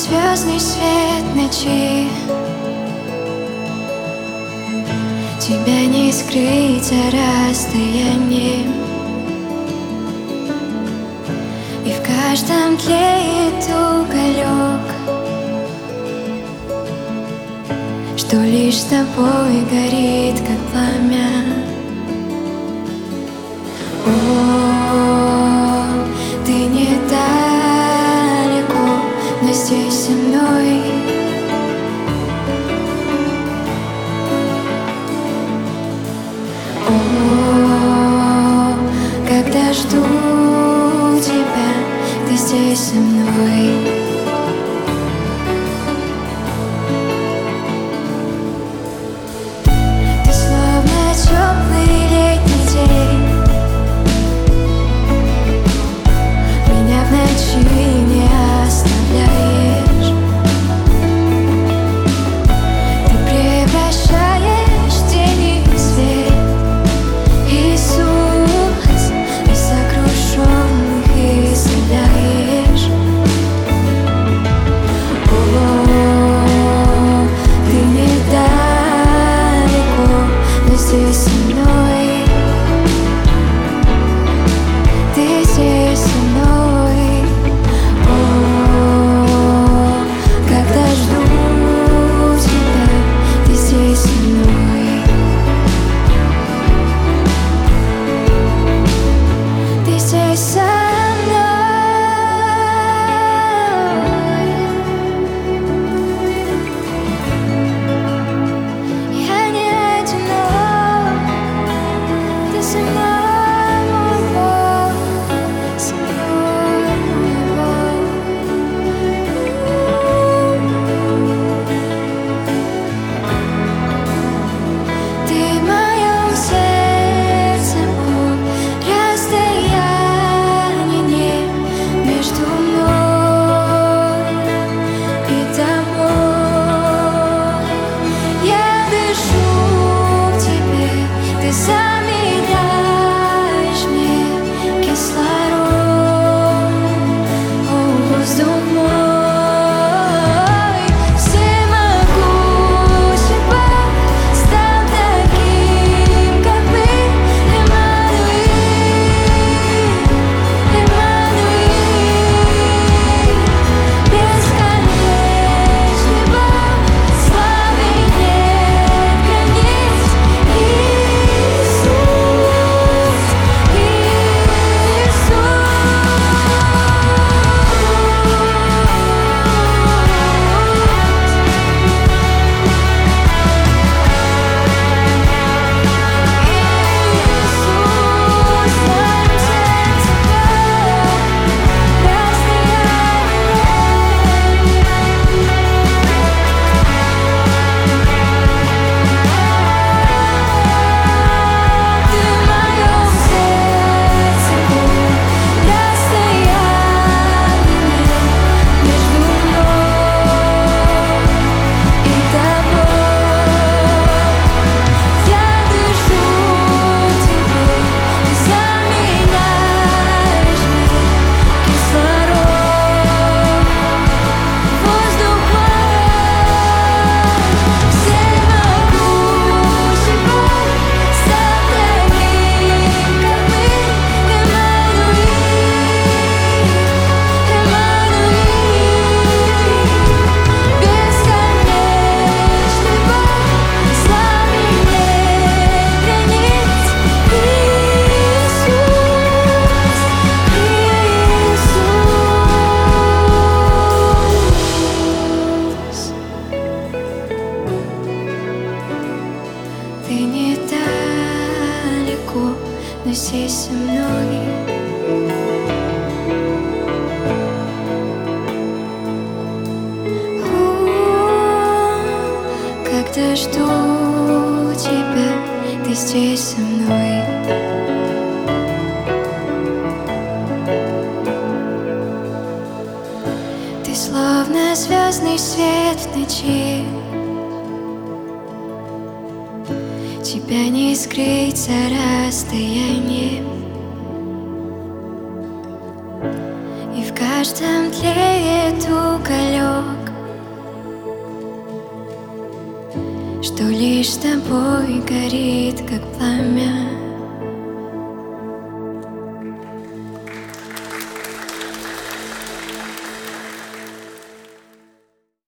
звездный свет ночи. Тебя не скрыть за расстоянием, и в каждом тлеет уголек, что лишь с тобой горит, как пламя. О, ты недалеко, но здесь со мной. О, когда жду тебя, ты здесь со мной. Ты словно теплый летний день, меня в ночи не оставляешь. Ты превращаешь тени в свет, Иисус, и сокрушенных исцеляешь. О, ты недалеко, но здесь со мной. Ты здесь со мной. О, когда жду тебя, ты здесь со мной. Ты здесь со мной. Я не одинок, ты со мной, мой Бог, со мной, мой Бог. Ты в моем сердце, Бог, расстояние нет между мной и тобой. Я дышу в тебе, ты заменяешь мне кислород, о, воздух мой. Всемогущий Бог стал таким, как мы. Эммануил, бесконечный Бог, славы нет границ. Иисус, ты недалеко, но здесь со мной. О, когда жду тебя, ты здесь со мной. Ты словно звездный свет в ночи. Тебя не скрыть за расстоянием, и в каждом тлеет уголек, что лишь с тобой горит, как пламя.